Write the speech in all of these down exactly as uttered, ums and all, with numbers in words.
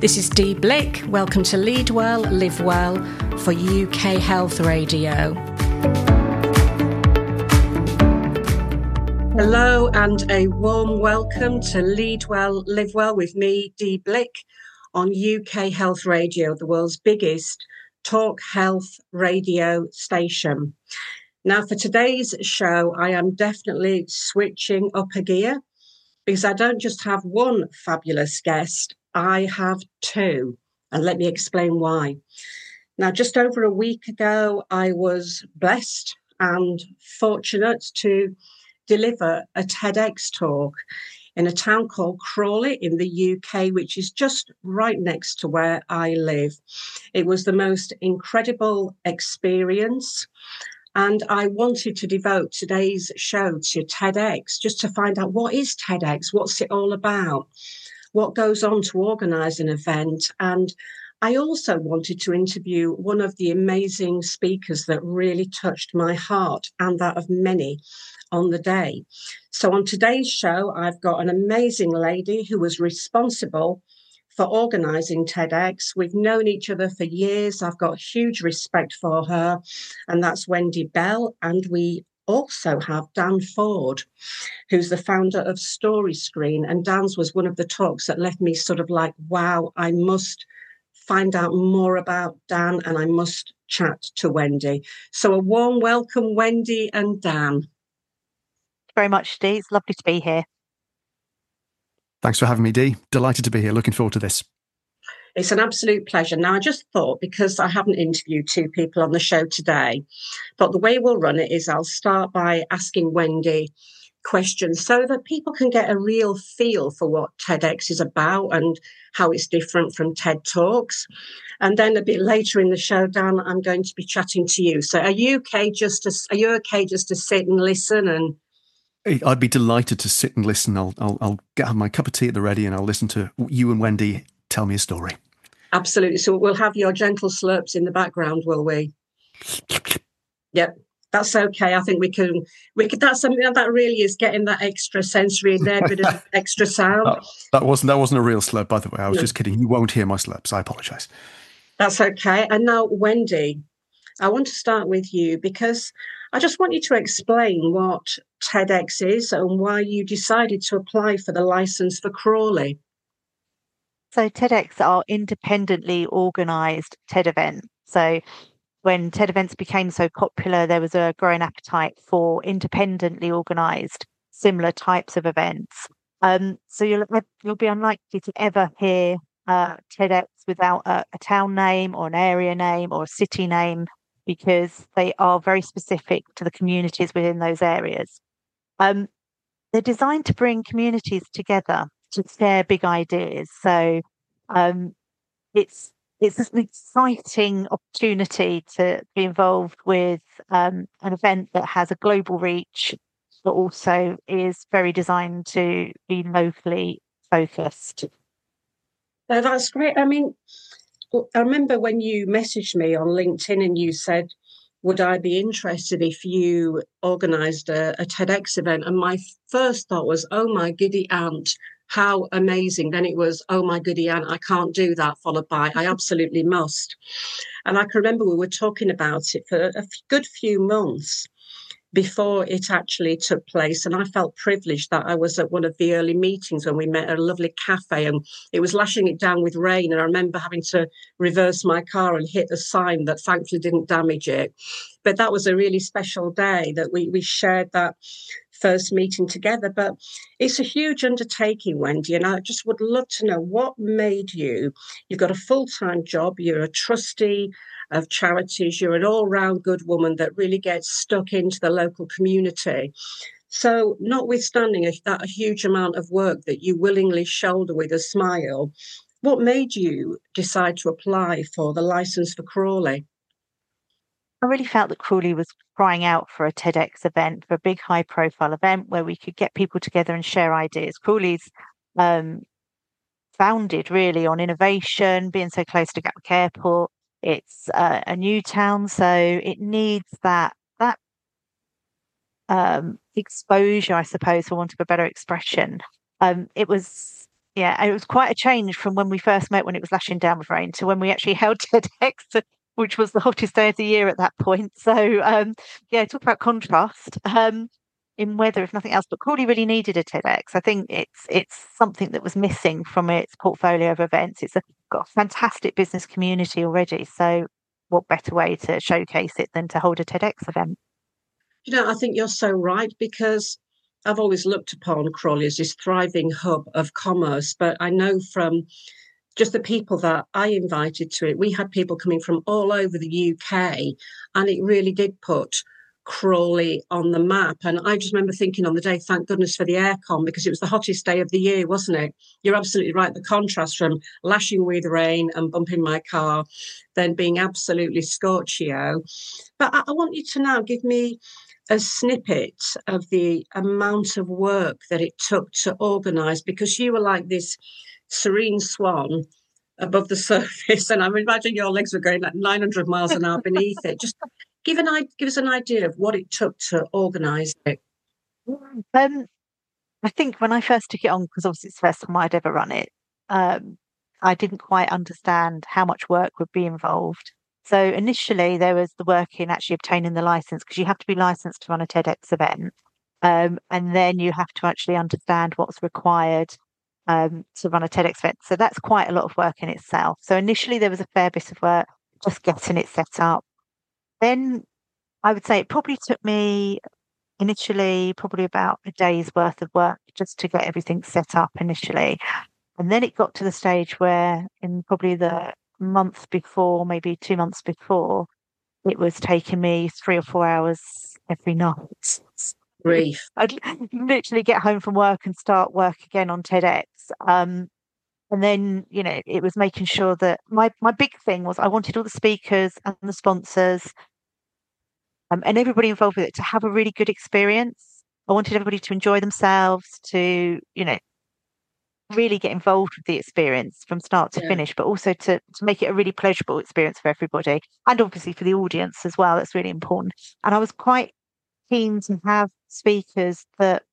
This is Dee Blick. Welcome to Lead Well, Live Well for U K Health Radio. Hello and a warm welcome to Lead Well, Live Well with me, Dee Blick, on U K Health Radio, the world's biggest talk health radio station. Now, for today's show, I am definitely switching up a gear because I don't just have one fabulous guest, I have two. And let me explain why. Now, just over a week ago, I was blessed and fortunate to deliver a TEDx talk in a town called Crawley in the U K, which is just right next to where I live. It was the most incredible experience. And I wanted to devote today's show to TEDx, just to find out what is TEDx, what's it all about, what goes on to organise an event. And I also wanted to interview one of the amazing speakers that really touched my heart and that of many on the day. So on today's show, I've got an amazing lady who was responsible for organising TEDx. We've known each other for years. I've got huge respect for her, and that's Wendy Bell. And we also have Dan Ford, who's the founder of StoryScreen. And Dan's was one of the talks that left me sort of like, wow, I must find out more about Dan and I must chat to Wendy. So a warm welcome, Wendy and Dan. Very much, Dee. It's lovely to be here. Thanks for having me, Dee. Delighted to be here. Looking forward to this. It's an absolute pleasure. Now, I just thought, because I haven't interviewed two people on the show today, but the way we'll run it is I'll start by asking Wendy questions so that people can get a real feel for what TEDx is about and how it's different from TED Talks. And then a bit later in the show, Dan, I'm going to be chatting to you. So are you okay just to, are you okay just to sit and listen? And I'd be delighted to sit and listen. I'll, I'll, I'll get my cup of tea at the ready and I'll listen to you and Wendy tell me a story. Absolutely. So we'll have your gentle slurps in the background, will we? Yep. That's okay. I think we can, we could, that's something that really is getting that extra sensory in there, bit of extra sound. That, that wasn't, that wasn't a real slurp, by the way. I was no. just kidding. You won't hear my slurps. I apologise. That's okay. And now, Wendy, I want to start with you because I just want you to explain what TEDx is and why you decided to apply for the licence for Crawley. So TEDx are independently organised TED events. So when TED events became so popular, there was a growing appetite for independently organised similar types of events. Um, so you'll, you'll be unlikely to ever hear uh, TEDx without a, a town name or an area name or a city name, because they are very specific to the communities within those areas. Um, they're designed to bring communities together to share big ideas. So um, it's it's an exciting opportunity to be involved with um, an event that has a global reach, but also is very designed to be locally focused. No, that's great. I mean, I remember when you messaged me on LinkedIn and you said, would I be interested if you organised a, a TEDx event? And my first thought was, oh my goody aunt, how amazing. Then it was, oh my goody aunt, I can't do that, followed by, I absolutely must. And I can remember we were talking about it for a good few months before it actually took place. And I felt privileged that I was at one of the early meetings when we met at a lovely cafe and it was lashing it down with rain. And I remember having to reverse my car and hit a sign that thankfully didn't damage it. But that was a really special day that we, we shared that first meeting together. But it's a huge undertaking, Wendy, and I just would love to know what made you, you've got a full-time job, you're a trustee of charities, you're an all-round good woman that really gets stuck into the local community. So notwithstanding a, that a huge amount of work that you willingly shoulder with a smile, what made you decide to apply for the licence for Crawley? I really felt that Crawley was crying out for a TEDx event, for a big high-profile event where we could get people together and share ideas. Crawley's um, founded really on innovation, being so close to Gatwick Airport. It's uh, a new town, so it needs that that um, exposure, I suppose, for want of a better expression. Um, it was yeah, and it was quite a change from when we first met when it was lashing down with rain to when we actually held TEDx, which was the hottest day of the year at that point. So um, yeah, talk about contrast um, in weather, if nothing else. But Crawley really needed a TEDx. I think it's it's something that was missing from its portfolio of events. It's a, got a fantastic business community already. So what better way to showcase it than to hold a TEDx event? You know, I think you're so right, because I've always looked upon Crawley as this thriving hub of commerce. But I know from just the people that I invited to it, we had people coming from all over the U K, and it really did put Crawley on the map. And I just remember thinking on the day, thank goodness for the aircon, because it was the hottest day of the year, wasn't it? You're absolutely right. The contrast from lashing with rain and bumping my car, then being absolutely scorchio. But I, I want you to now give me a snippet of the amount of work that it took to organise, because you were like this serene swan above the surface, and I imagine your legs were going at nine hundred miles an hour beneath it. Just give an give us an idea of what it took to organise it. Um, I think when I first took it on, because obviously it's the first time I'd ever run it, um, I didn't quite understand how much work would be involved. So initially there was the work in actually obtaining the license, because you have to be licensed to run a TEDx event. Um, and then you have to actually understand what's required um, to run a TEDx event. So that's quite a lot of work in itself. So initially there was a fair bit of work just getting it set up. Then I would say it probably took me initially probably about a day's worth of work just to get everything set up initially. And then it got to the stage where in probably the month before, maybe two months before, it was taking me three or four hours every night. Grief. I'd literally get home from work and start work again on TEDx. Um, and then, you know, it was making sure that my, my big thing was I wanted all the speakers and the sponsors um, and everybody involved with it to have a really good experience. I wanted everybody to enjoy themselves, to, you know, really get involved with the experience from start to yeah. finish, but also to, to make it a really pleasurable experience for everybody, and obviously for the audience as well. That's really important. And I was quite keen to have speakers that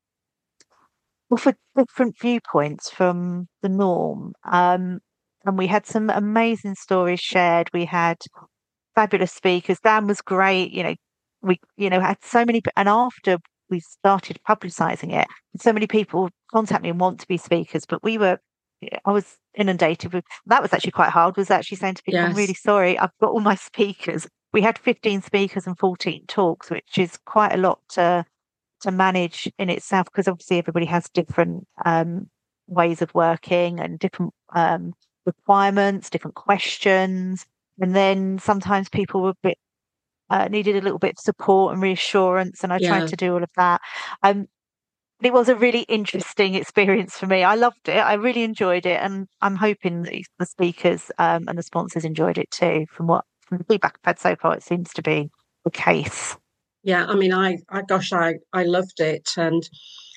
offered different viewpoints from the norm. Um, and we had some amazing stories shared. We had fabulous speakers. Dan was great. You know, we, you know, had so many, and after we started publicising it, so many people contact me and want to be speakers, but we were, I was inundated with, that was actually quite hard, was actually saying to people, yes. I'm really sorry, I've got all my speakers. We had fifteen speakers and fourteen talks, which is quite a lot to, to manage in itself, because obviously everybody has different um, ways of working and different um, requirements, different questions. And then sometimes people were a bit, uh, needed a little bit of support and reassurance, and I yeah. tried to do all of that. Um, it was a really interesting experience for me. I loved it. I really enjoyed it, and I'm hoping that the speakers um, and the sponsors enjoyed it too. From what from the feedback I've had so far, it seems to be the case. Yeah, I mean, I, I gosh, I, I loved it, and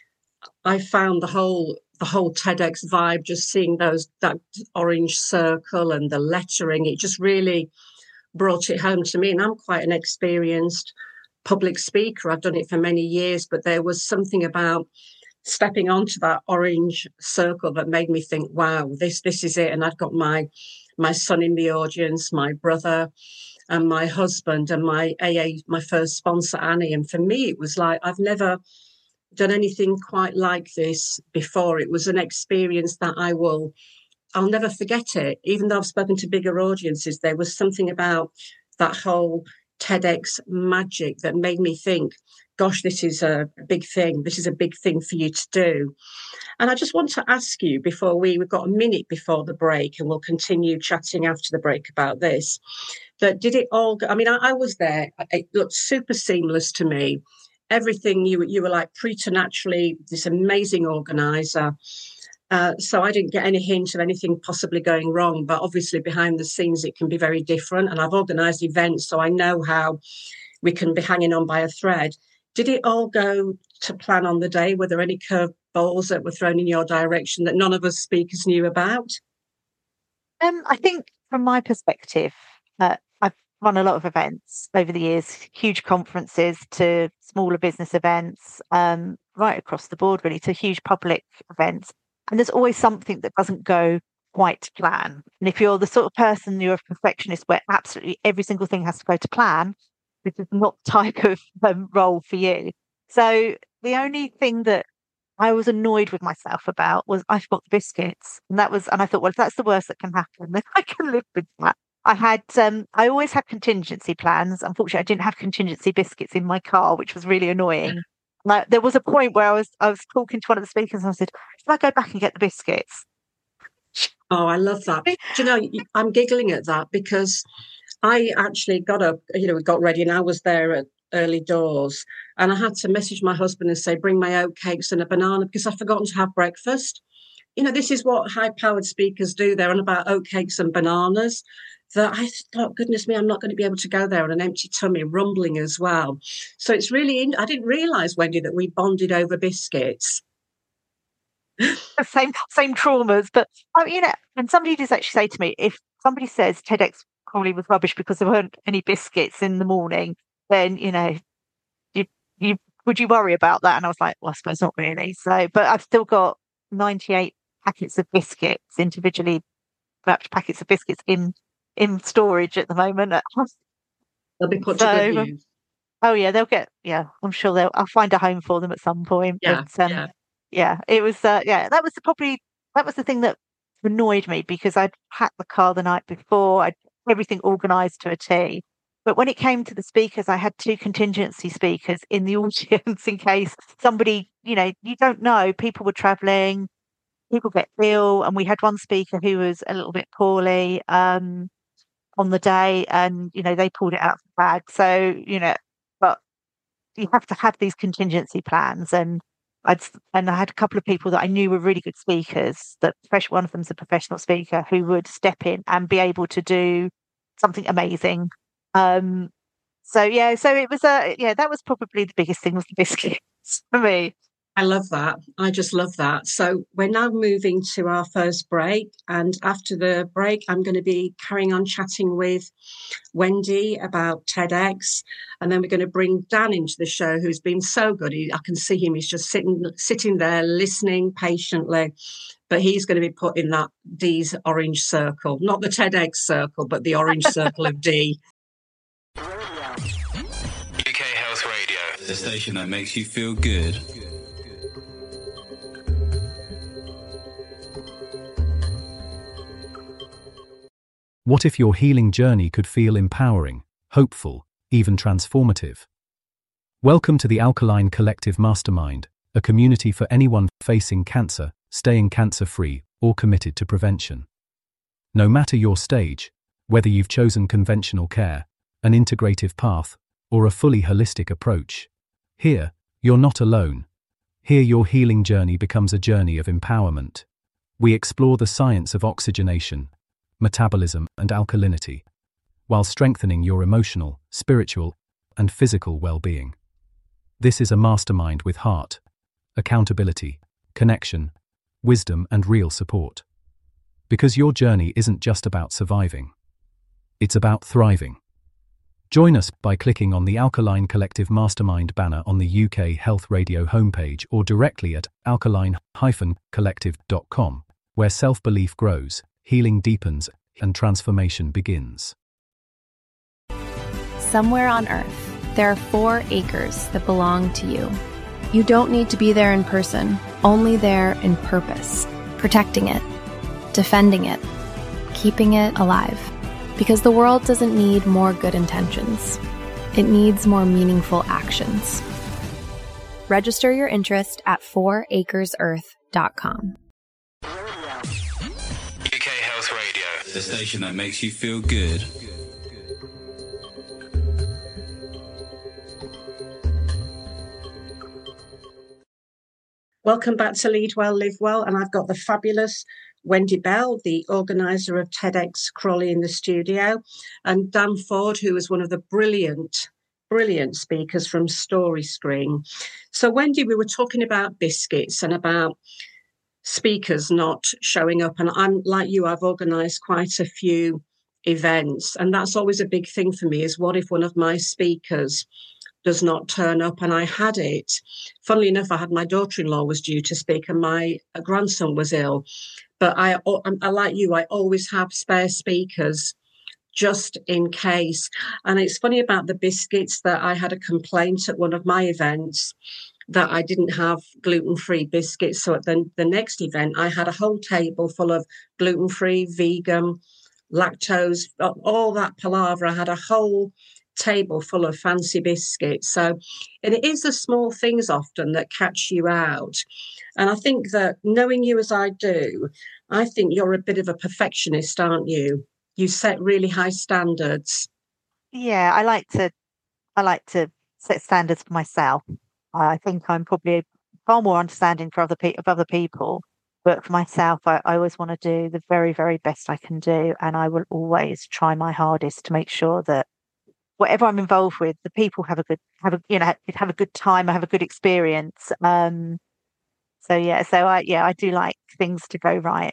I found the whole the whole TEDx vibe. Just seeing those that orange circle and the lettering, it just really brought it home to me. And I'm quite an experienced public speaker. I've done it for many years, but there was something about stepping onto that orange circle that made me think, wow, this this is it. And I've got my my son in the audience, my brother and my husband and my A A, my first sponsor, Annie. And for me, it was like, I've never done anything quite like this before. It was an experience that I will, I'll never forget it. Even though I've spoken to bigger audiences, there was something about that whole TEDx magic that made me think, gosh, this is a big thing. This is a big thing for you to do. And I just want to ask you before we, we've got a minute before the break, and we'll continue chatting after the break about this, that did it all, go, I mean, I, I was there. It looked super seamless to me. Everything, you, you were like preternaturally this amazing organizer. Uh, so I didn't get any hint of anything possibly going wrong, but obviously behind the scenes it can be very different. And I've organised events, so I know how we can be hanging on by a thread. Did it all go to plan on the day? Were there any curveballs that were thrown in your direction that none of us speakers knew about? Um, I think from my perspective, uh, I've run a lot of events over the years, huge conferences to smaller business events, um, right across the board really, to huge public events. And there's always something that doesn't go quite to plan. And if you're the sort of person, you're a perfectionist where absolutely every single thing has to go to plan, this is not the type of um, role for you. So the only thing that I was annoyed with myself about was I forgot the biscuits. And that was, and I thought, well, if that's the worst that can happen, then I can live with that. I had, um, I always had contingency plans. Unfortunately, I didn't have contingency biscuits in my car, which was really annoying. Like, there was a point where I was, I was talking to one of the speakers and I said, should I go back and get the biscuits? Oh, I love that. Do you know, I'm giggling at that because I actually got up, you know, we got ready and I was there at early doors and I had to message my husband and say, bring my oatcakes and a banana because I'd forgotten to have breakfast. You know, this is what high-powered speakers do. They're on about oatcakes and bananas. That I thought, goodness me, I'm not going to be able to go there on an empty tummy, rumbling as well. So it's really, I didn't realise, Wendy, that we bonded over biscuits. same same traumas, but I mean, you know, and somebody does actually say to me, if somebody says TEDx Crawley was rubbish because there weren't any biscuits in the morning, then you know, you you would you worry about that? And I was like, well, I suppose not really. So, but I've still got ninety-eight packets of biscuits, individually wrapped packets of biscuits in in storage at the moment. They'll be put so, to good use. Oh yeah, they'll get. Yeah, I'm sure they'll. I'll find a home for them at some point. Yeah, but, um, yeah. Yeah, it was, uh, yeah, that was the, probably, that was the thing that annoyed me because I'd packed the car the night before, I'd everything organised to a T. But when it came to the speakers, I had two contingency speakers in the audience in case somebody, you know, you don't know, people were travelling, people get ill, and we had one speaker who was a little bit poorly um, on the day and, you know, they pulled it out of the bag. So, you know, but you have to have these contingency plans and I'd, and I had a couple of people that I knew were really good speakers, that one of them's a professional speaker who would step in and be able to do something amazing. Um, so, yeah, so it was, a yeah, that was probably the biggest thing was the biscuits for me. I love that. I just love that. So we're now moving to our first break. And after the break, I'm going to be carrying on chatting with Wendy about TEDx. And then we're going to bring Dan into the show, who's been so good. He, I can see him. He's just sitting, sitting there, listening patiently. But he's going to be put in that D's orange circle, not the TEDx circle, but the orange circle of D. U K Health Radio, the station that makes you feel good. What if your healing journey could feel empowering, hopeful, even transformative? Welcome to the Alkaline Collective Mastermind, a community for anyone facing cancer, staying cancer-free, or committed to prevention. No matter your stage, whether you've chosen conventional care, an integrative path, or a fully holistic approach, here, you're not alone. Here your healing journey becomes a journey of empowerment. We explore the science of oxygenation, metabolism, and alkalinity, while strengthening your emotional, spiritual, and physical well-being. This is a mastermind with heart, accountability, connection, wisdom, and real support. Because your journey isn't just about surviving. It's about thriving. Join us by clicking on the Alkaline Collective Mastermind banner on the U K Health Radio homepage or directly at alkaline dash collective dot com, where self-belief grows, healing deepens, and transformation begins. Somewhere on Earth, there are four acres that belong to you. You don't need to be there in person, only there in purpose, protecting it, defending it, keeping it alive. Because the world doesn't need more good intentions. It needs more meaningful actions. Register your interest at four acres earth dot com. U K Health Radio, the station that makes you feel good. Welcome back to Lead Well, Live Well, and I've got the fabulous Wendy Bell, the organiser of TEDx Crawley, in the studio, and Dan Ford, who was one of the brilliant, brilliant speakers from Story Screen. So, Wendy, we were talking about biscuits and about speakers not showing up, and I'm like you, I've organised quite a few events. And that's always a big thing for me, is what if one of my speakers does not turn up? And I had it. Funnily enough, I had my daughter-in-law was due to speak and my grandson was ill. But I, I like you, I always have spare speakers just in case. And it's funny about the biscuits, that I had a complaint at one of my events that I didn't have gluten-free biscuits. So at the, the next event, I had a whole table full of gluten-free, vegan, lactose, all that palaver. I had a whole table full of fancy biscuits. So, and it is the small things often that catch you out. And I think that, knowing you as I do, I think you're a bit of a perfectionist, aren't you? You set really high standards. Yeah, I like to I like to set standards for myself. I think I'm probably far more understanding for other pe- of other people, but for myself, I, I always want to do the very, very best I can do, and I will always try my hardest to make sure that whatever I'm involved with, the people have a good have a you know have a good time, have a good experience. Um, so yeah, so I yeah I do like things to go right.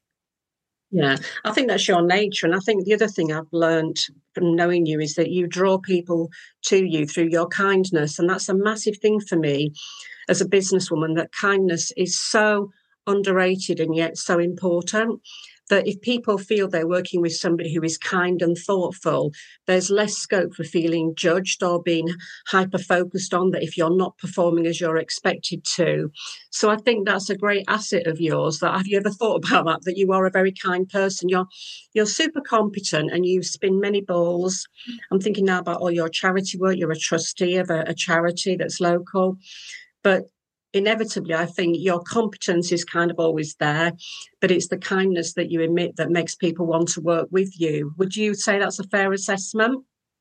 Yeah, I think that's your nature. And I think the other thing I've learned from knowing you is that you draw people to you through your kindness. And that's a massive thing for me as a businesswoman, that kindness is so underrated and yet so important. That if people feel they're working with somebody who is kind and thoughtful, there's less scope for feeling judged or being hyper-focused on that if you're not performing as you're expected to. So I think that's a great asset of yours. That have you ever thought about that, that you are a very kind person? You're you're super competent and you spin many balls. I'm thinking now about all your charity work. You're a trustee of a, a charity that's local. But inevitably, I think your competence is kind of always there, but it's the kindness that you emit that makes people want to work with you. Would you say that's a fair assessment?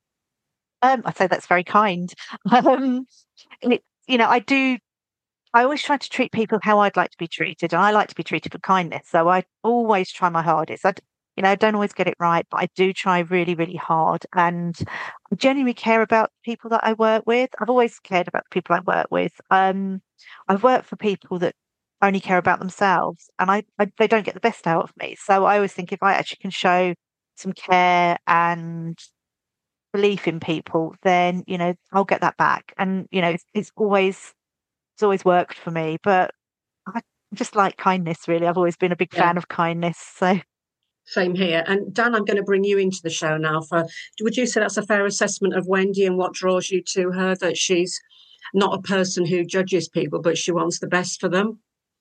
Um, I say that's very kind. Um, it, you know, I do. I always try to treat people how I'd like to be treated, and I like to be treated with kindness. So I always try my hardest. I, you know, I don't always get it right, but I do try really, really hard, and I genuinely care about people that I work with. I've always cared about the people I work with. Um, I've worked for people that only care about themselves, and I, I they don't get the best out of me. So I always think if I actually can show some care and belief in people, then you know I'll get that back. And you know, it's, it's always it's always worked for me. But I just like kindness. Really, I've always been a big Yeah. fan of kindness. So. Same here. And Dan, I'm going to bring you into the show now. For would you say that's a fair assessment of Wendy and what draws you to her? That she's not a person who judges people, but she wants the best for them?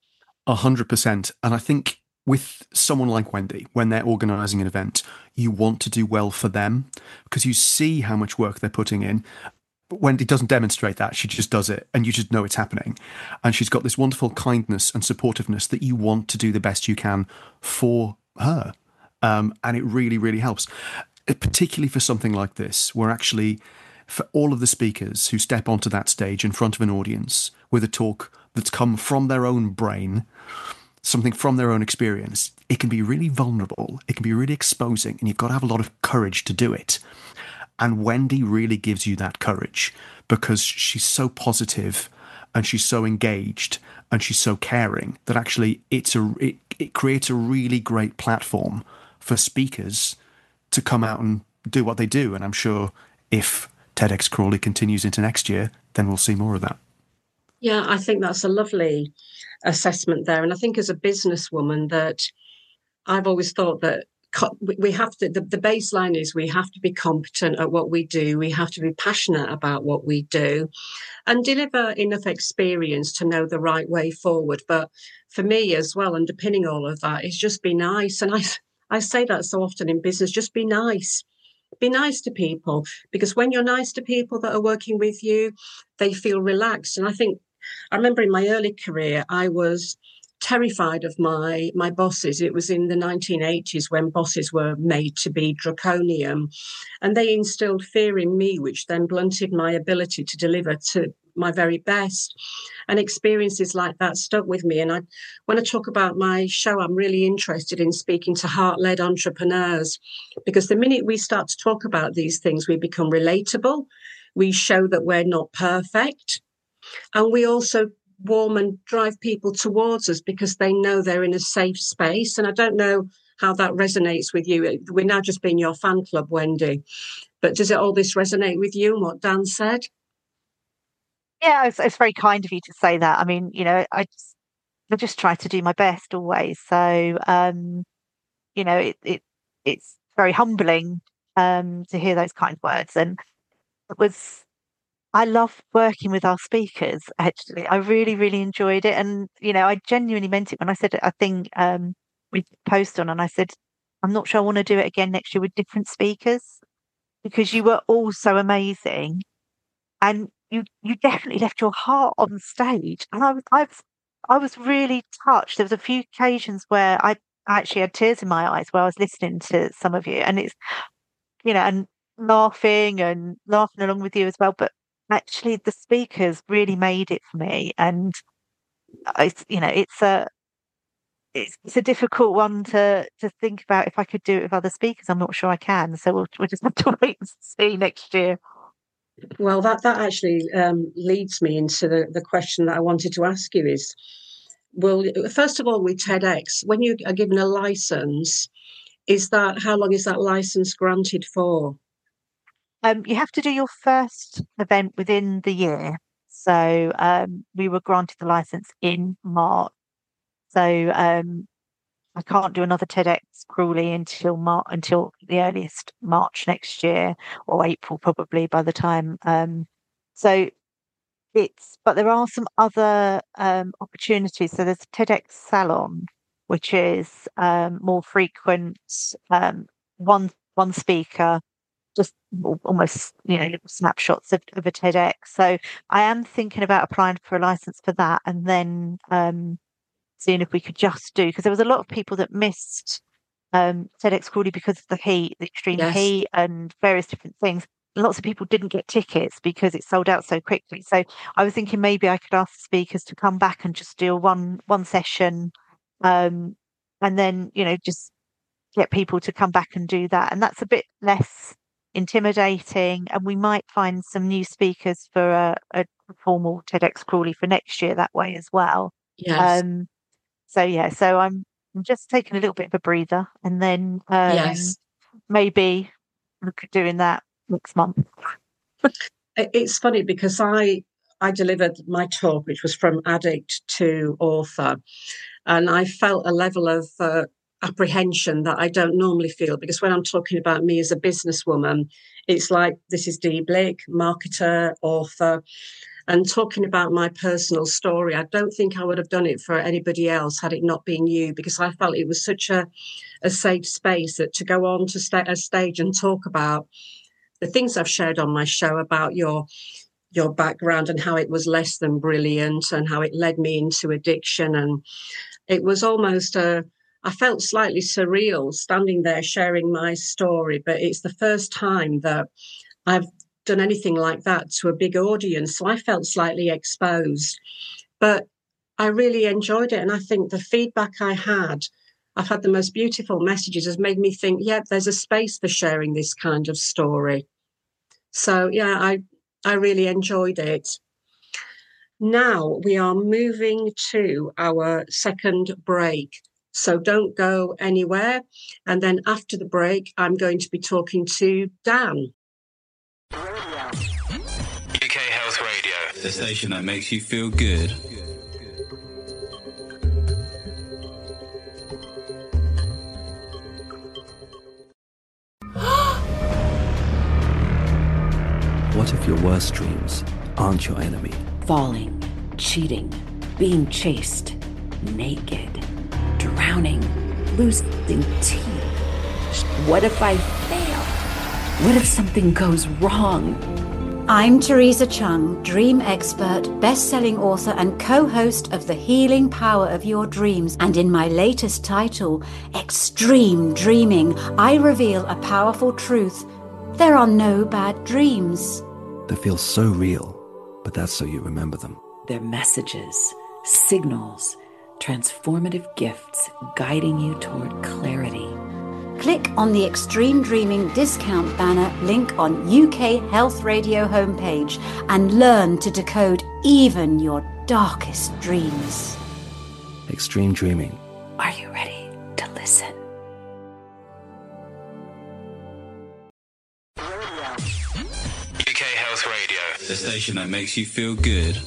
A hundred percent. And I think with someone like Wendy, when they're organising an event, you want to do well for them because you see how much work they're putting in. But Wendy doesn't demonstrate that. She just does it and you just know it's happening. And she's got this wonderful kindness and supportiveness that you want to do the best you can for her. Um, and it really, really helps, particularly for something like this, where actually for all of the speakers who step onto that stage in front of an audience with a talk that's come from their own brain, something from their own experience, it can be really vulnerable. It can be really exposing, and you've got to have a lot of courage to do it. And Wendy really gives you that courage because she's so positive and she's so engaged and she's so caring that actually it's a it, it creates a really great platform for speakers to come out and do what they do. And I'm sure if TEDx Crawley continues into next year, then we'll see more of that. Yeah, I think that's a lovely assessment there. And I think as a businesswoman that I've always thought that we have to, the, the baseline is we have to be competent at what we do. We have to be passionate about what we do and deliver enough experience to know the right way forward. But for me as well, underpinning all of that is just be nice. And I, I say that so often in business, just be nice. Be nice to people, because when you're nice to people that are working with you, they feel relaxed. And I think, I remember in my early career, I was terrified of my my bosses. It was in the nineteen eighties when bosses were made to be draconian, and they instilled fear in me, which then blunted my ability to deliver to my very best. And experiences like that stuck with me. And I, when I talk about my show, I'm really interested in speaking to heart-led entrepreneurs, because the minute we start to talk about these things, we become relatable. We show that we're not perfect. And we also warm and drive people towards us because they know they're in a safe space. And I don't know how that resonates with you. We're now just being your fan club, Wendy. But does it all this resonate with you and what Dan said? Yeah, it's, it's very kind of you to say that. I mean, you know, I just, I just try to do my best always. So, um, you know, it, it it's very humbling um, to hear those kind of words. And it was, I love working with our speakers, actually. I really, really enjoyed it. And, you know, I genuinely meant it when I said, I think um, we posted on and I said, I'm not sure I want to do it again next year with different speakers, because you were all so amazing. And you you definitely left your heart on stage. And I was I was I was really touched. There was a few occasions where I actually had tears in my eyes where I was listening to some of you, and it's, you know, and laughing and laughing along with you as well. But actually the speakers really made it for me. And it's, you know, it's a it's, it's a difficult one to to think about if I could do it with other speakers. I'm not sure I can. So we'll we'll just have to wait and see next year. Well, that, that actually um, leads me into the, the question that I wanted to ask you is, well, first of all, with TEDx, when you are given a license, is that, how long is that license granted for? Um, you have to do your first event within the year. So um, we were granted the license in March. So um, I can't do another TEDx Crawley until Mar- until the earliest March next year, or April probably by the time. Um, so it's, but there are some other um, opportunities. So there's a TEDx Salon, which is um, more frequent, um, one one speaker, just almost, you know, little snapshots of, of a TEDx. So I am thinking about applying for a license for that, and then um, seeing if we could just do, because there was a lot of people that missed um, TEDx Crawley because of the heat, the extreme Yes. heat, and various different things. Lots of people didn't get tickets because it sold out so quickly. So I was thinking maybe I could ask the speakers to come back and just do a one one session, um, and then, you know, just get people to come back and do that. And that's a bit less intimidating, and we might find some new speakers for a, a formal TEDx Crawley for next year that way as well. Yes. Um, so yeah, so I'm, I'm just taking a little bit of a breather, and then um, Yes. maybe look at doing that next month. It's funny because I I delivered my talk, which was from addict to author, and I felt a level of uh, apprehension that I don't normally feel, because when I'm talking about me as a businesswoman, it's like, this is Dee Blick, marketer, author, and talking about my personal story. I don't think I would have done it for anybody else had it not been you, because I felt it was such a, a safe space that to go on to st- a stage and talk about the things I've shared on my show about your your background and how it was less than brilliant and how it led me into addiction. And it was almost a, I felt slightly surreal standing there sharing my story, but it's the first time that I've done anything like that to a big audience. So I felt slightly exposed, but I really enjoyed it. And I think the feedback I had, I've had the most beautiful messages, has made me think, yeah, there's a space for sharing this kind of story. So yeah, I, I really enjoyed it. Now we are moving to our second break. So don't go anywhere. And then after the break, I'm going to be talking to Dan. U K Health Radio, the station that makes you feel good. What if your worst dreams aren't your enemy? Falling, cheating, being chased, naked, drowning, losing teeth. What if I fail? What if something goes wrong? I'm Teresa Chung, dream expert, best-selling author and co-host of The Healing Power of Your Dreams. And in my latest title, Extreme Dreaming, I reveal a powerful truth. There are no bad dreams. They feel so real, but that's so you remember them. They're messages, signals, transformative gifts guiding you toward clarity. Click on the Extreme Dreaming discount banner link on U K Health Radio homepage and learn to decode even your darkest dreams. Extreme Dreaming. Are you ready to listen? the station that makes you feel good.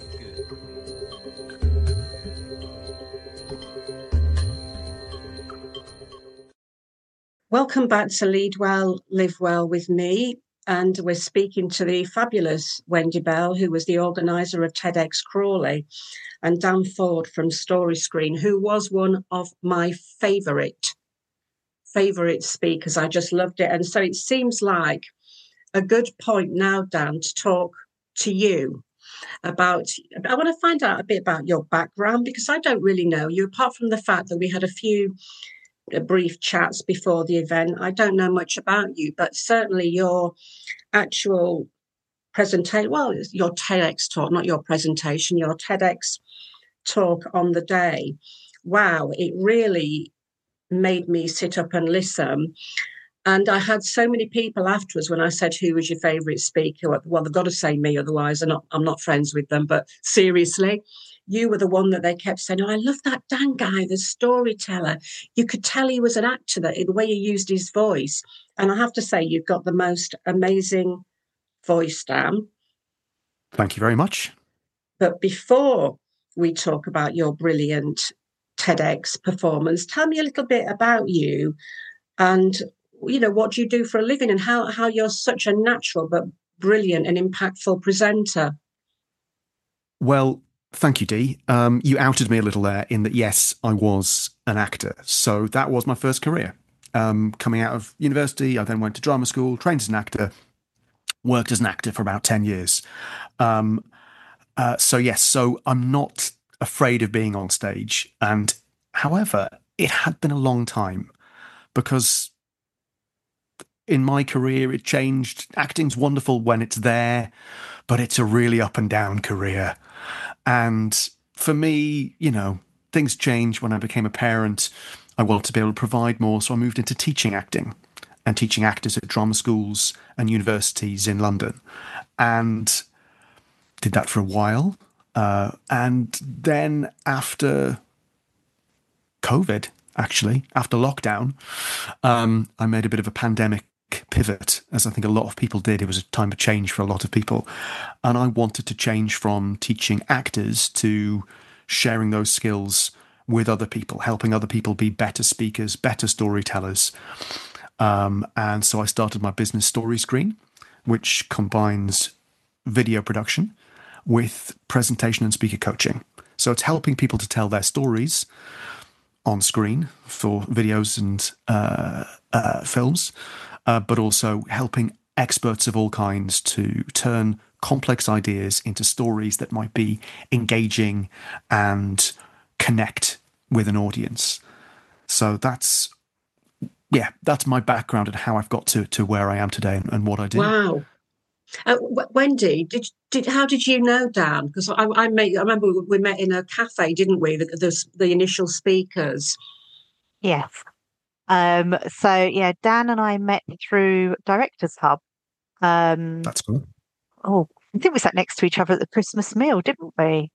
Welcome back to Lead Well, Live Well with me. And we're speaking to the fabulous Wendy Bell, who was the organiser of TEDx Crawley, and Dan Ford from Story Screen, who was one of my favourite, favourite speakers. I just loved it. And so it seems like a good point now, Dan, to talk to you about, I want to find out a bit about your background, because I don't really know you, apart from the fact that we had a few brief chats before the event. I don't know much about you, but certainly your actual presentation, well, your TEDx talk, not your presentation, your TEDx talk on the day. Wow, it really made me sit up and listen. And I had so many people afterwards when I said, who was your favourite speaker? Well, they've got to say me, otherwise I'm not, I'm not friends with them. But seriously, you were the one that they kept saying, oh, I love that Dan guy, the storyteller. You could tell he was an actor, that the way he used his voice. And I have to say, you've got the most amazing voice, Dan. Thank you very much. But before we talk about your brilliant TEDx performance, tell me a little bit about you and, you know, what you do for a living and how, how you're such a natural but brilliant and impactful presenter. Well, thank you, Dee. Um, you outed me a little there in that, yes, I was an actor. So that was my first career. Um, coming out of university, I then went to drama school, trained as an actor, worked as an actor for about ten years. Um, uh, so, yes, so I'm not afraid of being on stage. And however, it had been a long time because in my career, it changed. Acting's wonderful when it's there, but it's a really up and down career. And for me, you know, things changed when I became a parent. I wanted to be able to provide more, so I moved into teaching acting and teaching actors at drama schools and universities in London. And did that for a while. Uh, and then after COVID, actually, after lockdown, um, I made a bit of a pandemic pivot, as I think a lot of people did. It was a time of change for a lot of people. And I wanted to change from teaching actors to sharing those skills with other people, helping other people be better speakers, better storytellers. Um, and so I started my business, Story Screen, which combines video production with presentation and speaker coaching. So it's helping people to tell their stories on screen for videos and uh, uh, films, uh, but also helping experts of all kinds to turn complex ideas into stories that might be engaging and connect with an audience. So that's, yeah, that's my background and how I've got to, to where I am today and, and what I do. Wow. Uh, w- Wendy, did did how did you know Dan? Because I, I, met, I remember we met in a cafe, didn't we? The, the, the initial speakers. Yes. Um, so, yeah, Dan and I met through Directors Hub. Um, That's cool. Oh, I think we sat next to each other at the Christmas meal, didn't we?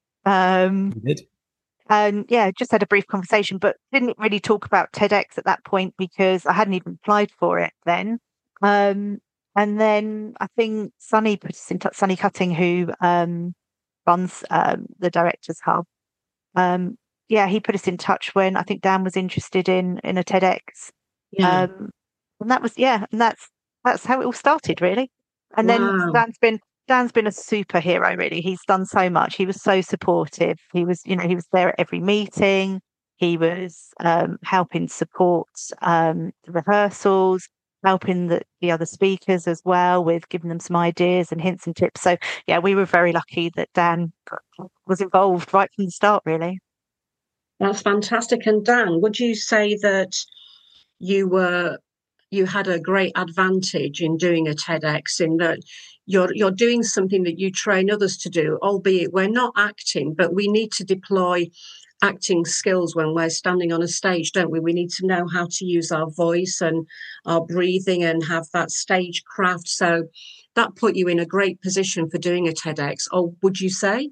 Um, We did. And yeah, just had a brief conversation, but didn't really talk about TEDx at that point because I hadn't even applied for it then. Um, and then I think Sunny put us in touch, Sunny Cutting, who um, runs um, the Directors Hub. Um, yeah, he put us in touch when I think Dan was interested in in a TEDx. Yeah. Um, and that was, yeah, and that's that's how it all started, really. And Wow. then Dan's been Dan's been a superhero, really. He's done so much. He was so supportive. He was, you know, he was there at every meeting. He was um, helping support um, the rehearsals, helping the, the other speakers as well with giving them some ideas and hints and tips. So, yeah, we were very lucky that Dan was involved right from the start, really. That's fantastic. And Dan, would you say that you were you had a great advantage in doing a TEDx in that you're you're doing something that you train others to do, albeit we're not acting, but we need to deploy acting skills when we're standing on a stage, don't we? We need to know how to use our voice and our breathing and have that stage craft. So that put you in a great position for doing a TEDx, or would you say?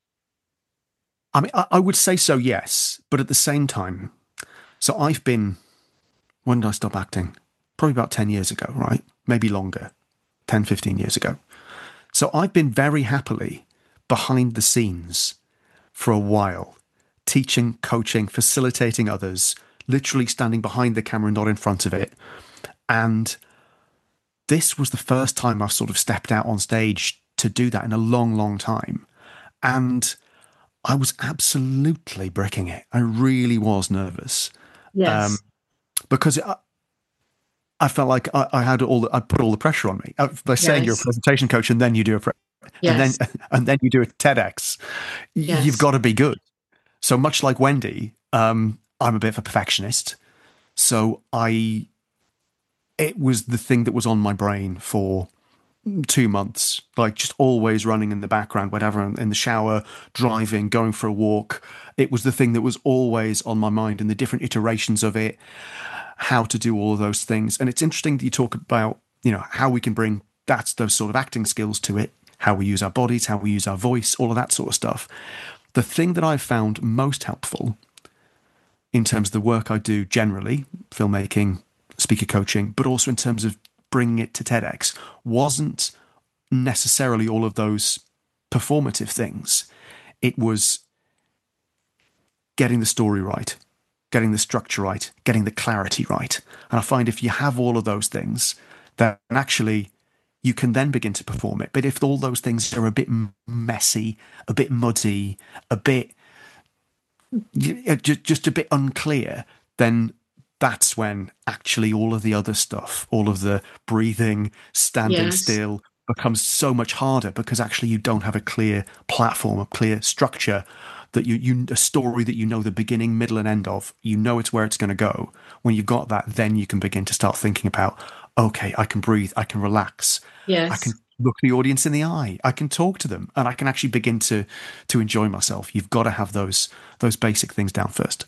I mean, I, I would say so, yes. But at the same time, so I've been, when did I stop acting? Probably about ten years ago, right? Maybe longer, ten, fifteen years ago. So I've been very happily behind the scenes for a while, teaching, coaching, facilitating others, literally standing behind the camera, not in front of it. And this was the first time I've sort of stepped out on stage to do that in a long, long time. And I was absolutely bricking it. I really was nervous. Yes. Um, because I, I felt like I, I had all the, I put all the pressure on me. By saying yes. You're a presentation coach and then you do a pre- yes. and then and then you do a TEDx, yes. You've got to be good. So much like Wendy, um, I'm a bit of a perfectionist. So I, it was the thing that was on my brain for two months, like just always running in the background, whatever, in the shower, driving, going for a walk. It was the thing that was always on my mind, and the different iterations of it, how to do all of those things. And it's interesting that you talk about, you know, how we can bring that's those sort of acting skills to it, how we use our bodies, how we use our voice, all of that sort of stuff. The thing that I've found most helpful in terms of the work I do generally, filmmaking, speaker coaching, but also in terms of bringing it to TEDx, wasn't necessarily all of those performative things. It was getting the story right, getting the structure right, getting the clarity right. And I find if you have all of those things, then actually you can then begin to perform it. But if all those things are a bit messy, a bit muddy, a bit just a bit unclear, then that's when actually all of the other stuff, all of the breathing, standing yes. still, becomes so much harder, because actually you don't have a clear platform, a clear structure, that you, you a story that you know the beginning, middle, and end of. You know it's where it's going to go. When you've got that, then you can begin to start thinking about, okay, I can breathe, I can relax, yes. I can look the audience in the eye, I can talk to them, and I can actually begin to to enjoy myself. You've got to have those those basic things down first.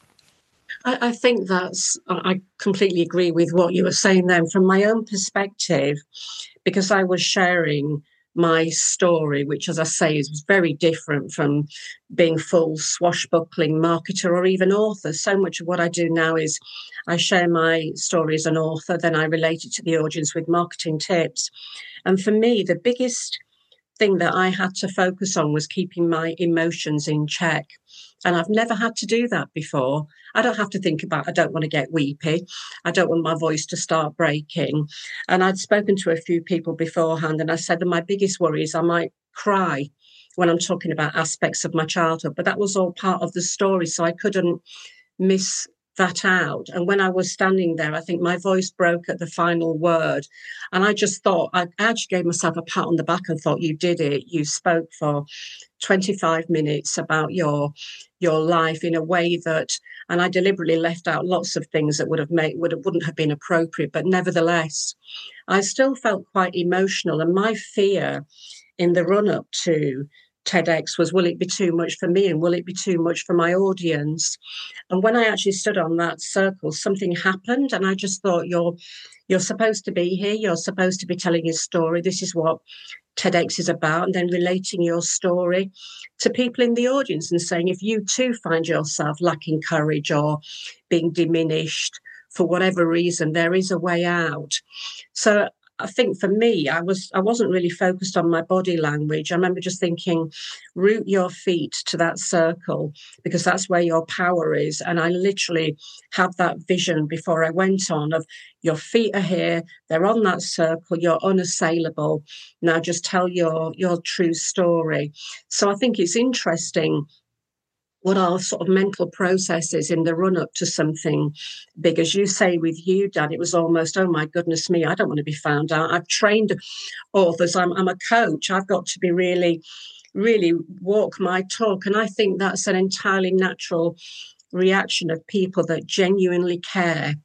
I think that's, I completely agree with what you were saying then. From my own perspective, because I was sharing my story, which, as I say, is very different from being full swashbuckling marketer or even author. So much of what I do now is I share my story as an author, then I relate it to the audience with marketing tips. And for me, the biggest thing that I had to focus on was keeping my emotions in check. And I've never had to do that before. I don't have to think about, I don't want to get weepy. I don't want my voice to start breaking. And I'd spoken to a few people beforehand, and I said that my biggest worry is I might cry when I'm talking about aspects of my childhood. But that was all part of the story, so I couldn't miss that out. And when I was standing there, I think my voice broke at the final word. And I just thought, I actually gave myself a pat on the back and thought, you did it. You spoke for twenty-five minutes about your your life in a way that, and I deliberately left out lots of things that would have made, would have, wouldn't have been appropriate. But nevertheless, I still felt quite emotional. And my fear in the run up to TEDx was, will it be too much for me and will it be too much for my audience? And when I actually stood on that circle, something happened, and I just thought, you're you're supposed to be here, you're supposed to be telling your story. This is what TEDx is about, and then relating your story to people in the audience and saying, if you too find yourself lacking courage or being diminished for whatever reason, there is a way out. So I think for me, I was I wasn't really focused on my body language. I remember just thinking, root your feet to that circle, because that's where your power is. And I literally had that vision before I went on of, your feet are here, they're on that circle, you're unassailable. Now just tell your your true story. So I think it's interesting what are sort of mental processes in the run-up to something big. As you say with you, Dan, it was almost, oh my goodness me, I don't want to be found out. I've trained authors, I'm, I'm a coach, I've got to be really, really walk my talk. And I think that's an entirely natural reaction of people that genuinely care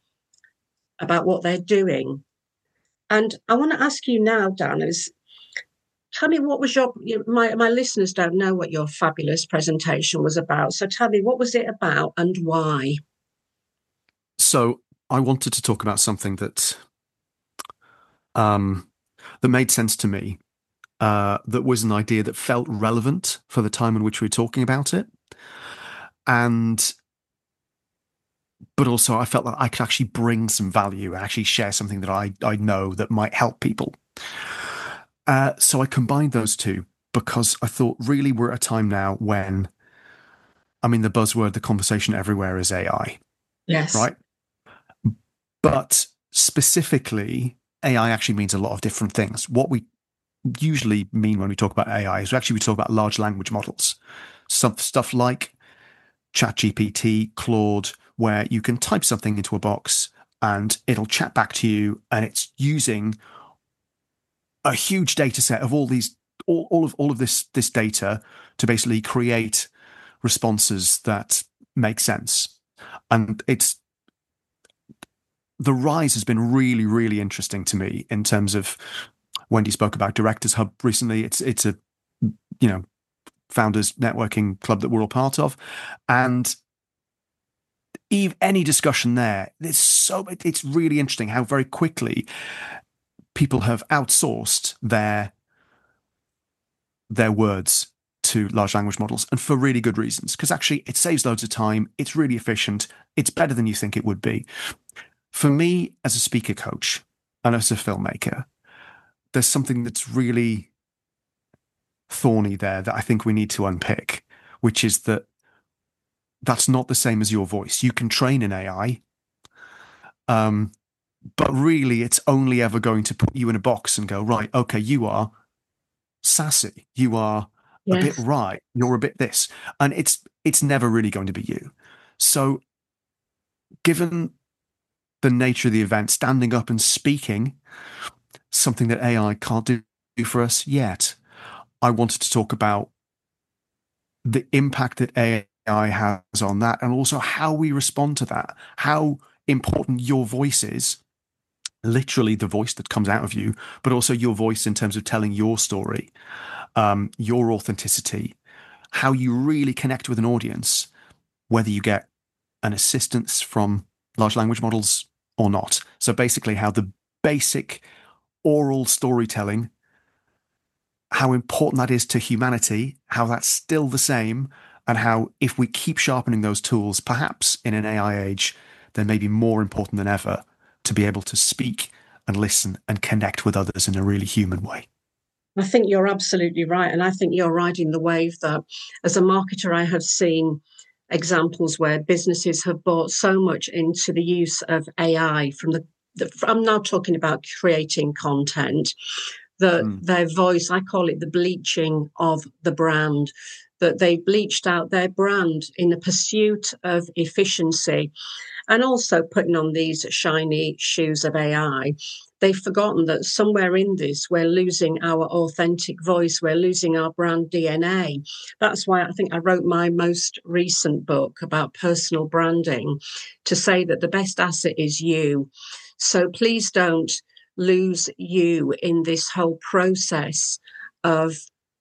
about what they're doing. And I want to ask you now, Dan, is, tell me, what was your, my, my listeners don't know what your fabulous presentation was about. So tell me, what was it about and why? So I wanted to talk about something that um, that made sense to me, uh, that was an idea that felt relevant for the time in which we were talking about it. And, but also I felt that I could actually bring some value and actually share something that I, I know that might help people. Uh, so I combined those two because I thought really we're at a time now when, I mean, the buzzword, the conversation everywhere is A I. Yes. Right? But specifically, A I actually means a lot of different things. What we usually mean when we talk about A I is actually we talk about large language models. Some stuff like ChatGPT, Claude, where you can type something into a box and it'll chat back to you, and it's using a huge data set of all these, all, all of all of this this data to basically create responses that make sense. And it's the rise has been really, really interesting to me in terms of, Wendy spoke about Directors Hub recently. It's it's a you know founders networking club that we're all part of, and Eve, any discussion there, it's so it's really interesting how very quickly people have outsourced their their words to large language models, and for really good reasons, because actually it saves loads of time, it's really efficient, it's better than you think it would be. For me, as a speaker coach and as a filmmaker, there's something that's really thorny there that I think we need to unpick, which is that that's not the same as your voice. You can train an A I, um, but really it's only ever going to put you in a box and go, right, okay, you are sassy, you are yes. a bit right, you're a bit this, and it's it's never really going to be you. So given the nature of the event, standing up and speaking, something that A I can't do for us yet, I wanted to talk about the impact that A I has on that, and also how we respond to that, how important your voice is, literally the voice that comes out of you, but also your voice in terms of telling your story, um, your authenticity, how you really connect with an audience, whether you get an assistance from large language models or not. So basically how the basic oral storytelling, how important that is to humanity, how that's still the same, and how if we keep sharpening those tools, perhaps in an A I age, they may be more important than ever to be able to speak and listen and connect with others in a really human way. I think you're absolutely right. And I think you're riding the wave that as a marketer, I have seen examples where businesses have bought so much into the use of A I from the, the I'm now talking about creating content, that mm. their voice, I call it the bleaching of the brand, that they bleached out their brand in the pursuit of efficiency and also putting on these shiny shoes of A I. They've forgotten that somewhere in this, we're losing our authentic voice, we're losing our brand D N A. That's why I think I wrote my most recent book about personal branding, to say that the best asset is you. So please don't lose you in this whole process of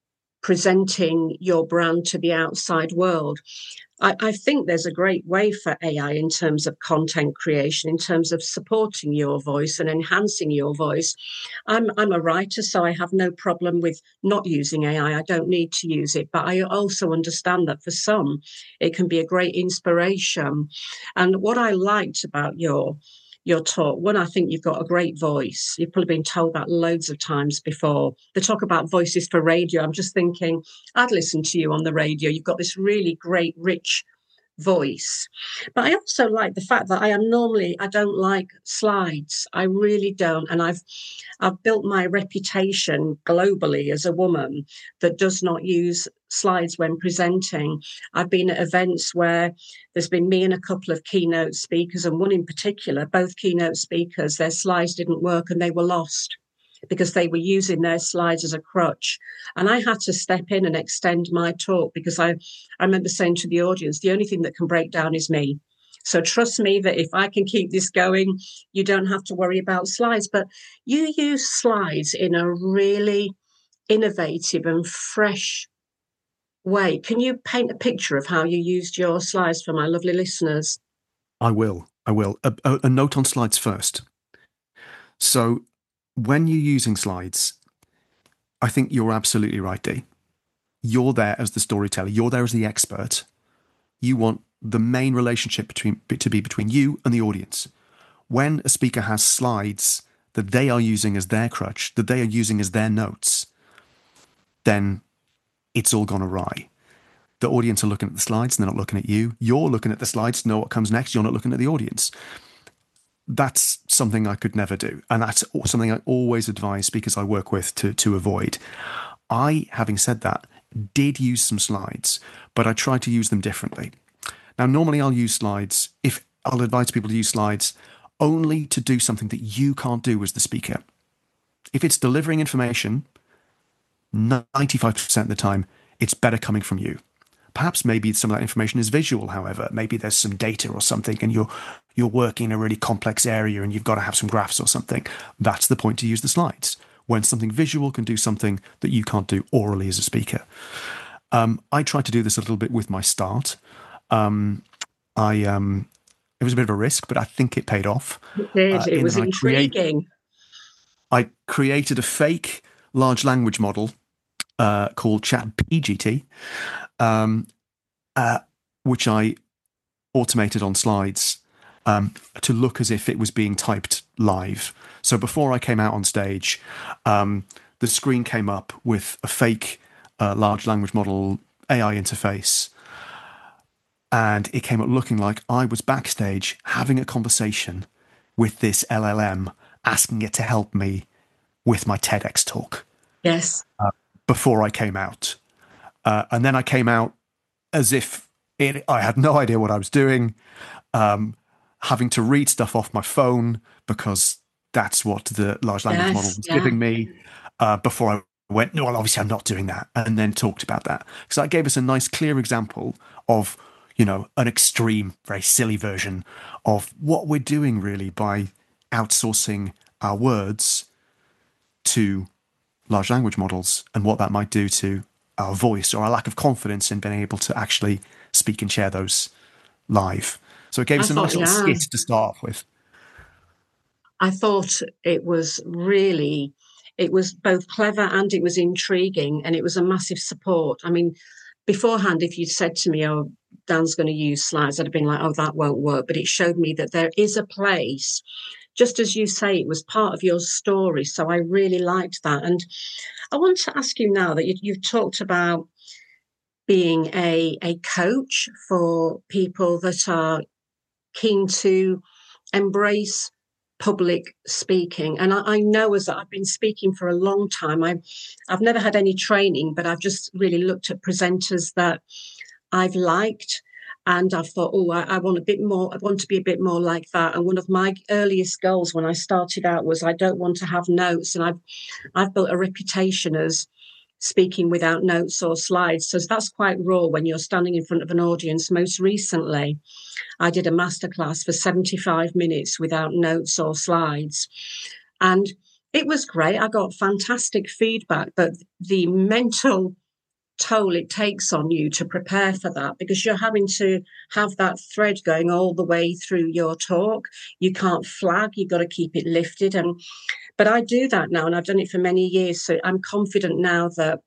presenting your brand to the outside world. I, I think there's a great way for A I in terms of content creation, in terms of supporting your voice and enhancing your voice. I'm, I'm a writer, so I have no problem with not using A I. I don't need to use it, but I also understand that for some, it can be a great inspiration. And what I liked about your your talk, one, I think you've got a great voice. You've probably been told that loads of times before. They talk about voices for radio. I'm just thinking, I'd listen to you on the radio. You've got this really great, rich voice. But I also like the fact that I am normally, I don't like slides. I really don't. And I've I've built my reputation globally as a woman that does not use slides when presenting. I've been at events where there's been me and a couple of keynote speakers, and one in particular, both keynote speakers, their slides didn't work and they were lost because they were using their slides as a crutch. And I had to step in and extend my talk because I, I remember saying to the audience, the only thing that can break down is me. So trust me that if I can keep this going, you don't have to worry about slides. But you use slides in a really innovative and fresh way. Can you paint a picture of how you used your slides for my lovely listeners? I will. I will. A, a, a note on slides first. So when you're using slides, I think you're absolutely right, Dee. You're there as the storyteller. You're there as the expert. You want the main relationship between to be between you and the audience. When a speaker has slides that they are using as their crutch, that they are using as their notes, then it's all gone awry. The audience are looking at the slides and they're not looking at you. You're looking at the slides to know what comes next. You're not looking at the audience. That's something I could never do. And that's something I always advise speakers I work with to, to avoid. I, having said that, did use some slides, but I tried to use them differently. Now, normally I'll use slides, if I'll advise people to use slides only to do something that you can't do as the speaker. If it's delivering information, ninety-five percent of the time, it's better coming from you. Perhaps maybe some of that information is visual, however. Maybe there's some data or something and you're you're working in a really complex area and you've got to have some graphs or something. That's the point to use the slides, when something visual can do something that you can't do orally as a speaker. Um, I tried to do this a little bit with my start. Um, I um, it was a bit of a risk, but I think it paid off. It did. Uh, it was I intriguing. Create, I created a fake large language model uh, called ChatGPT, um, uh, which I automated on slides um, to look as if it was being typed live. So before I came out on stage, um, the screen came up with a fake uh, large language model A I interface, and it came up looking like I was backstage having a conversation with this L L M, asking it to help me with my TEDx talk. Yes. Uh, before I came out. Uh, and then I came out as if it, I had no idea what I was doing, um, having to read stuff off my phone because that's what the large language yes, model was yeah. giving me uh, before I went, no, well, obviously I'm not doing that. And then talked about that. So that gave us a nice, clear example of, you know, an extreme, very silly version of what we're doing really by outsourcing our words to large language models and what that might do to our voice or our lack of confidence in being able to actually speak and share those live. So it gave us I a nice thought, little yeah. skit to start off with. I thought it was really, it was both clever and it was intriguing and it was a massive support. I mean, beforehand, if you'd said to me, oh, Dan's going to use slides, I'd have been like, oh, that won't work. But it showed me that there is a place. Just as you say, it was part of your story. So I really liked that. And I want to ask you now that you, you've talked about being a, a coach for people that are keen to embrace public speaking. And I, I know as I've been speaking for a long time, I've, I've never had any training, but I've just really looked at presenters that I've liked. And I thought, oh, I, I want a bit more, I want to be a bit more like that. And one of my earliest goals when I started out was I don't want to have notes. And I've, I've built a reputation as speaking without notes or slides. So that's quite raw when you're standing in front of an audience. Most recently, I did a masterclass for seventy-five minutes without notes or slides. And it was great. I got fantastic feedback, but the mental toll it takes on you to prepare for that, because you're having to have that thread going all the way through your talk. You can't flag, you've got to keep it lifted. And but I do that now, and I've done it for many years. So I'm confident now that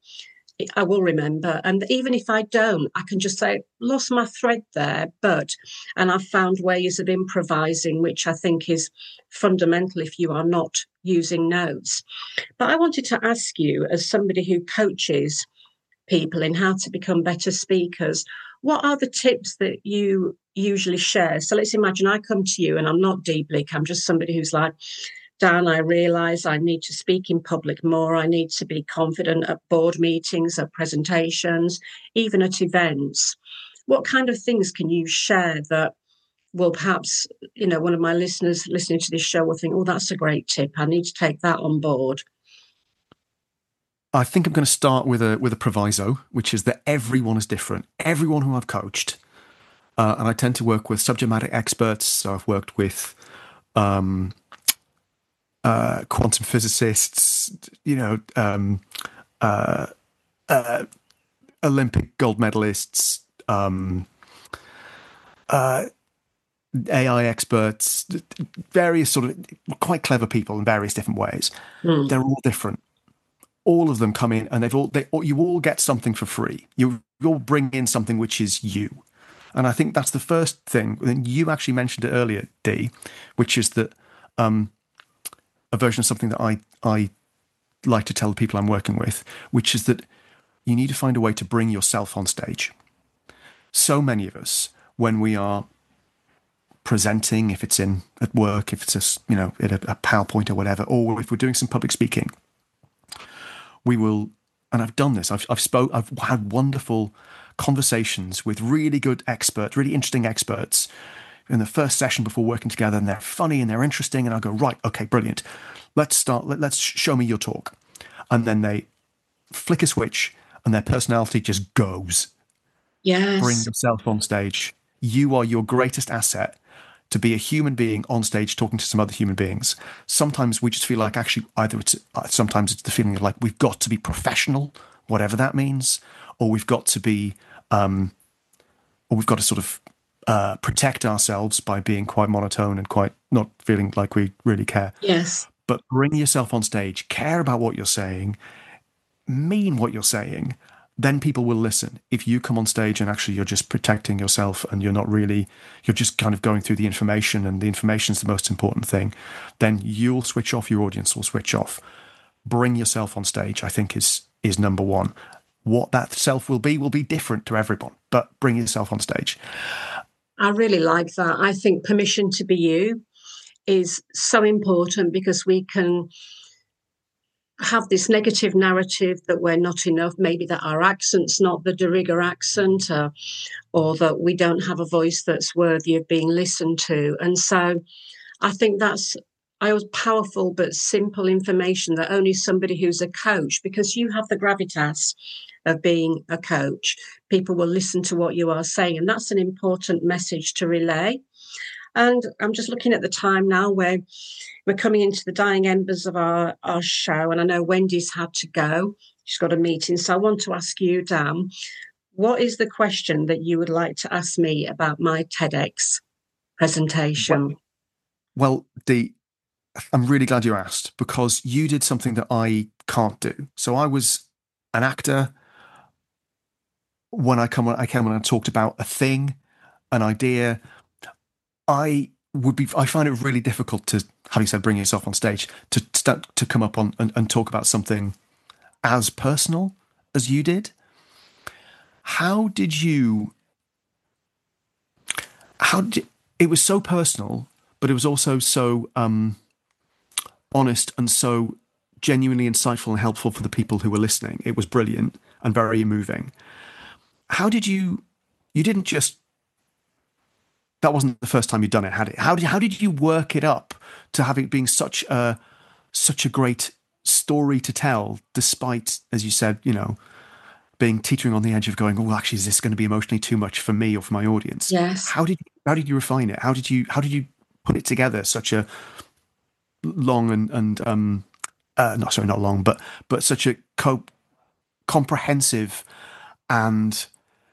I will remember. And even if I don't, I can just say, lost my thread there. But, and I've found ways of improvising, which I think is fundamental if you are not using notes. But I wanted to ask you, as somebody who coaches people in how to become better speakers, what are the tips that you usually share? So let's imagine I come to you and I'm not Dee Blick, I'm just somebody who's like, Dan, I realise I need to speak in public more. I need to be confident at board meetings, at presentations, even at events. What kind of things can you share that will perhaps, you know, one of my listeners listening to this show will think, oh, that's a great tip. I need to take that on board. I think I'm going to start with a with a proviso, which is that everyone is different. Everyone who I've coached, uh, and I tend to work with subject matter experts. So I've worked with um, uh, quantum physicists, you know, um, uh, uh, Olympic gold medalists, um, uh, A I experts, various sort of quite clever people in various different ways. Mm. They're all different. All of them come in and they've all, they, you all get something for free. You, you all bring in something which is you. And I think that's the first thing. And you actually mentioned it earlier, Dee, which is that um, a version of something that I, I like to tell the people I'm working with, which is that you need to find a way to bring yourself on stage. So many of us, when we are presenting, if it's in at work, if it's a, you know, at a, a PowerPoint or whatever, or if we're doing some public speaking, we will, and I've done this, I've, I've spoke, I've had wonderful conversations with really good experts, really interesting experts in the first session before working together, and they're funny and they're interesting, and I go, right, okay, brilliant. Let's start, let, let's show me your talk. And then they flick a switch and their personality just goes. Yes. Bring yourself on stage. You are your greatest asset, to be a human being on stage talking to some other human beings. Sometimes we just feel like actually either it's, uh, sometimes it's the feeling of like we've got to be professional, whatever that means, or we've got to be, um, or we've got to sort of uh, protect ourselves by being quite monotone and quite not feeling like we really care. Yes. But bring yourself on stage, care about what you're saying, mean what you're saying, then people will listen. If you come on stage and actually you're just protecting yourself and you're not really, you're just kind of going through the information and the information is the most important thing, then you'll switch off, your audience will switch off. Bring yourself on stage, I think is is number one. What that self will be will be different to everyone, but bring yourself on stage. I really like that. I think permission to be you is so important, because we can have this negative narrative that we're not enough, maybe that our accent's not the de rigueur accent, uh, or that we don't have a voice that's worthy of being listened to. And so I think that's I was powerful but simple information that only somebody who's a coach, because you have the gravitas of being a coach, people will listen to what you are saying. And that's an important message to relay. And I'm just looking at the time now where we're coming into the dying embers of our, our show. And I know Wendy's had to go. She's got a meeting. So I want to ask you, Dan, what is the question that you would like to ask me about my TEDx presentation? Well, well the, I'm really glad you asked, because you did something that I can't do. So I was an actor. When I come, I came when I talked about a thing, an idea, I would be, I find it really difficult to, having said, bring yourself on stage, to start to come up on and, and talk about something as personal as you did. How did you, how did, it was so personal, but it was also so um, honest and so genuinely insightful and helpful for the people who were listening. It was brilliant and very moving. How did you, you didn't just, that wasn't the first time you'd done it, had it? How did how did you work it up to having being such a such a great story to tell, despite, as you said, you know, being teetering on the edge of going, oh, actually, is this going to be emotionally too much for me or for my audience? Yes. How did how did you refine it? How did you how did you put it together? Such a long and and um, uh, not sorry, not long, but but such a co- comprehensive and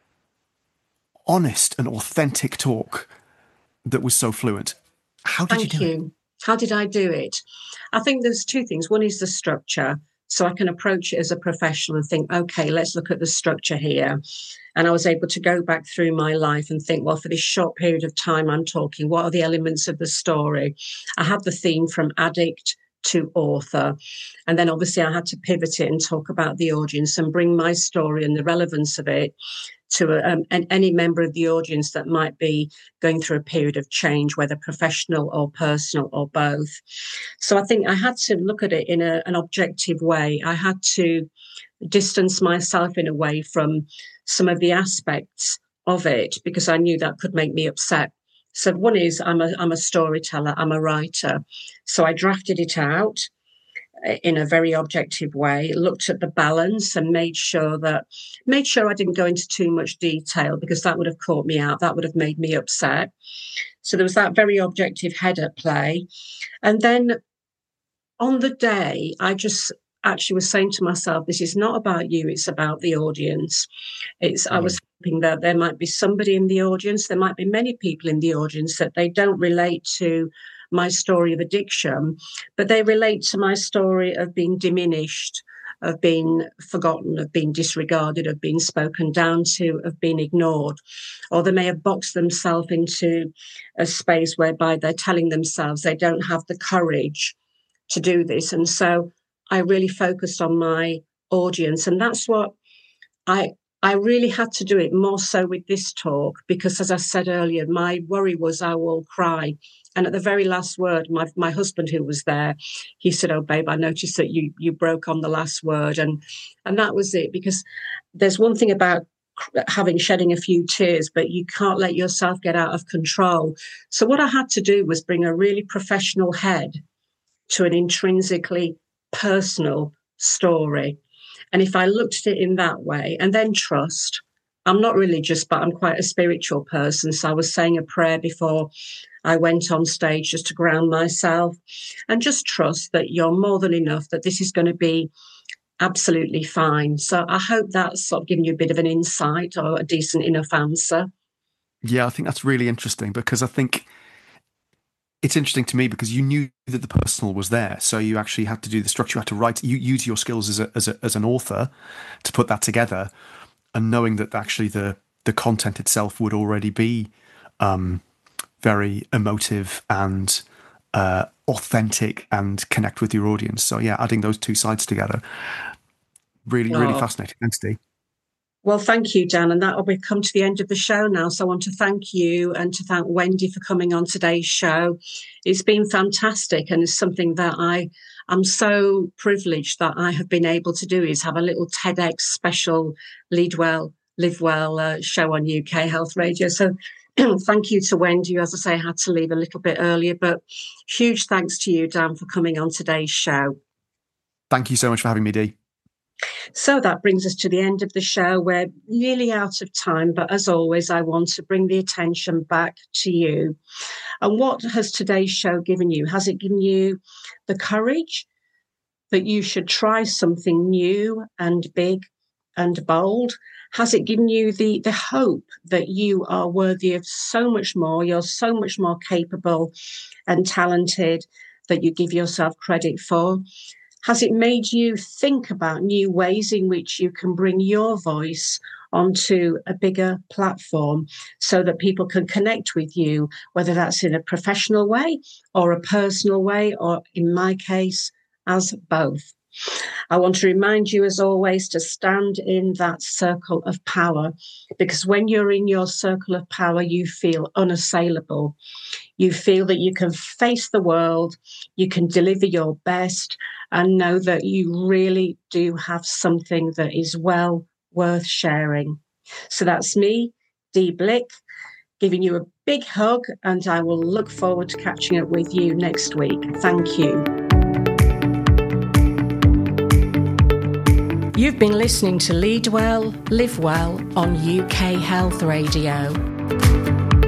honest and authentic talk that was so fluent. How did Thank you do you. it? How did I do it? I think there's two things. One is the structure. So I can approach it as a professional and think, okay, let's look at the structure here. And I was able to go back through my life and think, well, for this short period of time I'm talking, what are the elements of the story? I had the theme from addict to author. And then obviously I had to pivot it and talk about the audience and bring my story and the relevance of it to um, an, any member of the audience that might be going through a period of change, whether professional or personal or both. So I think I had to look at it in a, an objective way. I had to distance myself in a way from some of the aspects of it, because I knew that could make me upset. So one is I'm a, I'm a storyteller, I'm a writer. So I drafted it out in a very objective way, looked at the balance and made sure that, made sure I didn't go into too much detail, because that would have caught me out. That would have made me upset. So there was that very objective head at play. And then on the day, I just actually was saying to myself, this is not about you, it's about the audience. It's, mm. I was hoping that there might be somebody in the audience, there might be many people in the audience that they don't relate to my story of addiction, but they relate to my story of being diminished, of being forgotten, of being disregarded, of being spoken down to, of being ignored. Or they may have boxed themselves into a space whereby they're telling themselves they don't have the courage to do this. And so I really focused on my audience. And that's what I I really had to do it more so with this talk because, as I said earlier, my worry was I will cry. And at the very last word, my my husband, who was there, he said, "Oh, babe, I noticed that you you broke on the last word." And and that was it, because there's one thing about having shedding a few tears, but you can't let yourself get out of control. So what I had to do was bring a really professional head to an intrinsically personal story. And if I looked at it in that way, and then trust, I'm not religious, but I'm quite a spiritual person. So I was saying a prayer before I went on stage just to ground myself and just trust that you're more than enough, that this is going to be absolutely fine. So I hope that's sort of giving you a bit of an insight or a decent enough answer. Yeah, I think that's really interesting, because I think it's interesting to me because you knew that the personal was there. So you actually had to do the structure, you had to write, you use your skills as a, as a, as an author to put that together, and knowing that actually the, the content itself would already be um, very emotive and uh, authentic and connect with your audience. So yeah, adding those two sides together, really, oh. really fascinating. Thanks, Dee. Well, thank you, Dan. And that we've come to the end of the show now. So I want to thank you and to thank Wendy for coming on today's show. It's been fantastic, and it's something that I am so privileged that I have been able to do, is have a little TEDx special Lead Well, Live Well uh, show on U K Health Radio. So thank you to Wendy. As I say, I had to leave a little bit earlier, but huge thanks to you, Dan, for coming on today's show. Thank you so much for having me, Dee. So that brings us to the end of the show. We're nearly out of time, but as always, I want to bring the attention back to you. And what has today's show given you? Has it given you the courage that you should try something new and big and bold? Has it given you the, the hope that you are worthy of so much more? You're so much more capable and talented that you give yourself credit for? Has it made you think about new ways in which you can bring your voice onto a bigger platform so that people can connect with you, whether that's in a professional way or a personal way, or in my case, as both? I want to remind you, as always, to stand in that circle of power, because when you're in your circle of power, you feel unassailable. You feel that you can face the world, you can deliver your best, and know that you really do have something that is well worth sharing. So that's me, Dee Blick, giving you a big hug, and I will look forward to catching up with you next week. Thank you. You've been listening to Lead Well, Live Well on U K Health Radio.